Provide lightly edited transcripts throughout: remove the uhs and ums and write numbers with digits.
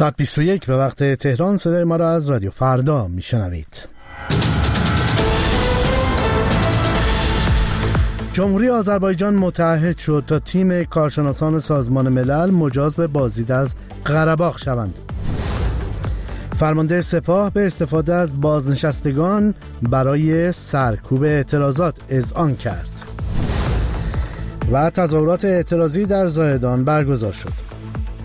ساعت 21 به وقت تهران. صدای ما را از رادیو فردا میشنوید. جمهوری آذربایجان متعهد شد تا تیم کارشناسان سازمان ملل مجاز به بازدید از قره‌باغ شوند. فرمانده سپاه به استفاده از بازنشستگان برای سرکوب اعتراضات اذعان کرد و تظاهرات اعتراضی در زاهدان برگزار شد.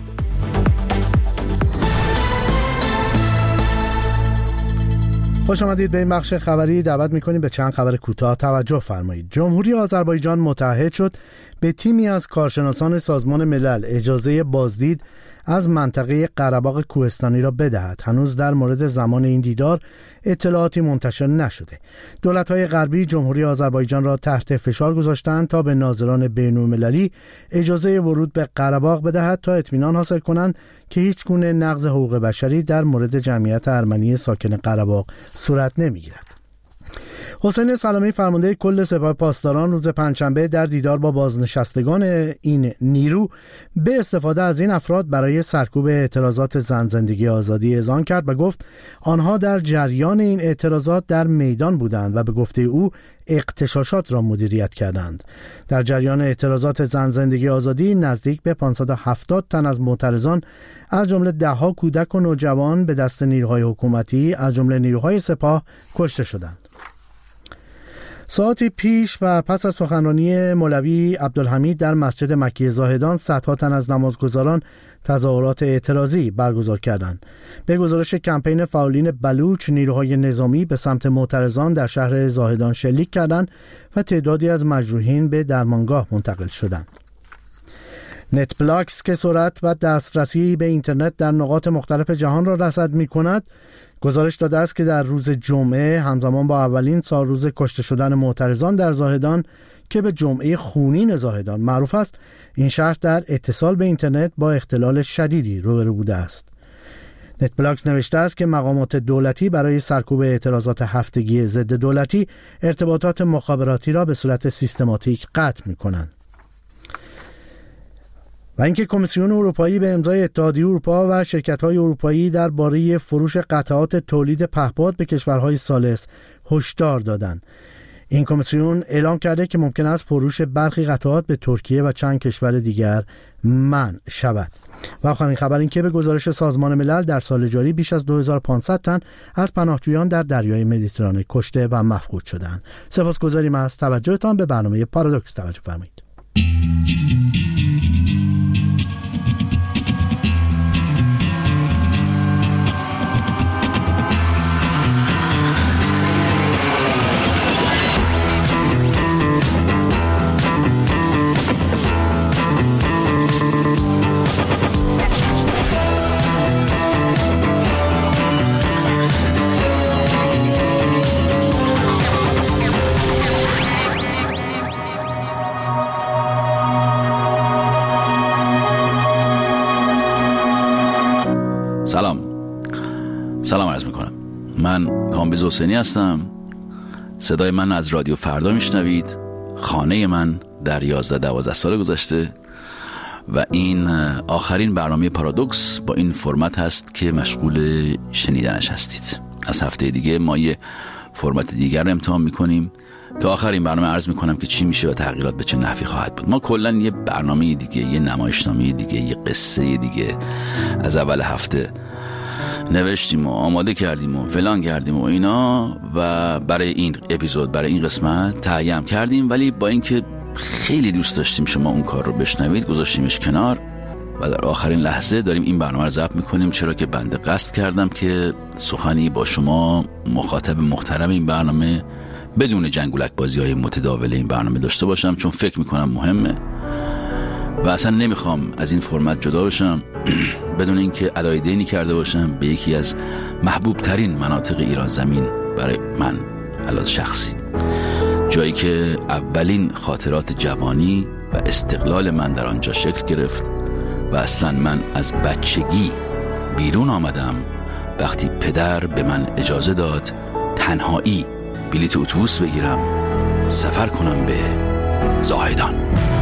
خوش آمدید به این بخش خبری. دعوت می‌کنیم به چند خبر کوتاه توجه فرمایید. جمهوری آذربایجان متعهد شد به تیمی از کارشناسان سازمان ملل اجازه بازدید از منطقه قره‌باغ کوهستانی را بدهد. هنوز در مورد زمان این دیدار اطلاعاتی منتشر نشده. دولت‌های غربی جمهوری آذربایجان را تحت فشار گذاشتند تا به ناظران بین‌المللی اجازه ورود به قره‌باغ بدهد تا اطمینان حاصل کنند که هیچ گونه نقض حقوق بشری در مورد جمعیت ارمنی ساکن قره‌باغ صورت نمی‌گیرد. حسین سلامی فرمانده کل سپاه پاسداران روز پنجشنبه در دیدار با بازنشستگان این نیرو به استفاده از این افراد برای سرکوب اعتراضات زن زندگی آزادی اذعان کرد و گفت آنها در جریان این اعتراضات در میدان بودند و به گفته او اغتشاشات را مدیریت کردند. در جریان اعتراضات زن زندگی آزادی نزدیک به 570 تن از معترضان از جمله ده‌ها کودک و نوجوان به دست نیروهای حکومتی از جمله نیروهای سپاه کشته شدند. ساعتی پیش و پس از سخنرانی مولوی عبدالحمید در مسجد مکی زاهدان صدها تن از نمازگزاران تظاهرات اعتراضی برگزار کردند. به گزارش کمپین فعالین بلوچ، نیروهای نظامی به سمت معترضان در شهر زاهدان شلیک کردند و تعدادی از مجروحین به درمانگاه منتقل شدند. نت بلاکس که سرعت و دسترسی به اینترنت در نقاط مختلف جهان را رصد می‌کند، گزارش داده است که در روز جمعه همزمان با اولین روز کشته شدن معترضان در زاهدان که به جمعه خونین زاهدان معروف است، این شهر در اتصال به اینترنت با اختلال شدیدی روبرو بوده است. نت بلاکس نوشته است که مقامات دولتی برای سرکوب اعتراضات هفتگی ضد دولتی ارتباطات مخابراتی را به صورت سیستماتیک قطع می‌کنند. و اینکه کمیسیون اروپایی به امضای اتحادیه اروپا و شرکت‌های اروپایی درباره فروش قطعات تولید پهپاد به کشورهای ثالث هشدار دادند. این کمیسیون اعلام کرده که ممکن است فروش برخی قطعات به ترکیه و چند کشور دیگر منع شود. و آخرین خبر این که به گزارش سازمان ملل در سال جاری بیش از 2500 تن از پناهجویان در دریای مدیترانه کشته و مفقود شدند. سپاسگزاریم از توجهتان به برنامه پارادوکس. توجه فرمایید. سلام عرض میکنم. من کامبیز حسینی هستم. صدای من از رادیو فردا میشنوید. خانه من در 11-12 سال گذشته و این آخرین برنامه پارادوکس با این فرمت هست که مشغول شنیدنش هستید. از هفته دیگه ما یه فرمت دیگر رو امتحان میکنیم که آخر این برنامه عرض میکنم که چی میشه و تغییرات به چه نحوی خواهد بود. ما کلا یه برنامه دیگه، یه نمایشنامه دیگه، یه قصه دیگه از اول هفته نوشتیم و آماده کردیم و فلان کردیم و اینا و برای این اپیزود، برای این قسمت تهیه کردیم، ولی با اینکه خیلی دوست داشتیم شما اون کار رو بشنوید گذاشتیمش کنار و در آخرین لحظه داریم این برنامه رو ضبط میکنیم، چرا که بنده قصد کردم که سخنی با شما مخاطب محترم این برنامه بدون جنگولک بازی های متداول این برنامه داشته باشم، چون فکر میکنم مهمه و اصلا نمیخوام از این فرمت جدا بشم بدون اینکه ادای دینی کرده باشم به یکی از محبوب ترین مناطق ایران زمین برای من علاوه شخصی، جایی که اولین خاطرات جوانی و استقلال من در آنجا شکل گرفت و اصلا من از بچگی بیرون آمدم وقتی پدر به من اجازه داد تنهایی بلیط اتوبوس بگیرم سفر کنم به زاهدان.